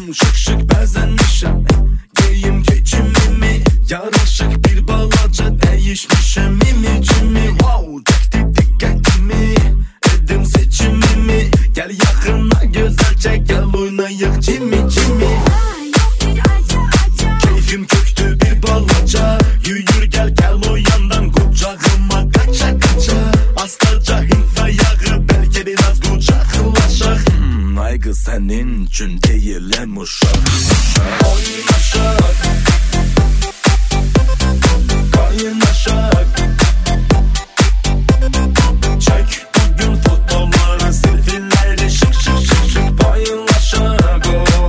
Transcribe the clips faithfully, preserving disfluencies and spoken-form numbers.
şık şık bəzənmişəm. Geyim keçimimi, yaraşıq bir balaca dəyişmişəm. İmicimi, wow, çəkdi diqqətimi, edim seçimimi. Gəl yaxına gözəlcə, gəl oynayıq cimi cimi. Keyfim köktü bir balaca, yürür gel gel o yandan kucağıma kaça kaça. Astaca Hint ayağı, belki biraz kucaklaşak. Hmm, ay kız senin için değilim uşak. Oynaşak, kaynaşak. Çek bugün fotoları, selfie'leri şık şık şık şık paylaşak.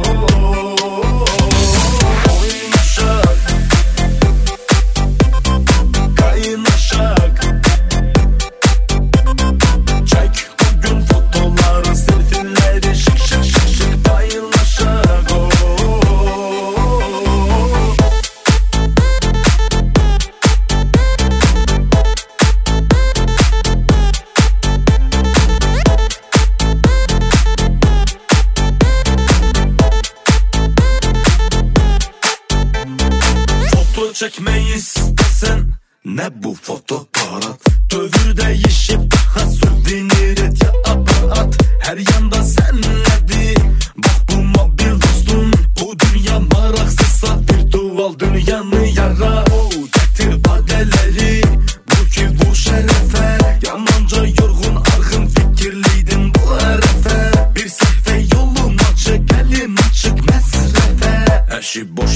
Oynaşak, kaynaşak. Çek bugün fotoları, selfie'leri şık şık şık şık paylaşak. Foto çekmeyi istesen ne bu fotoparat? Dövür değişip daha souvenir et ya aparat. Her yanda senledi, bak bu mobil dostum. Bu dünya maraksızsa virtual dünyanı yara. Oh, getir badeleri, bu ki bu şerefe. Yamanca yorgun argın fikirliydin bu herefe. Bir sehve yolum açık, elim açık mesrefe. Eşi boş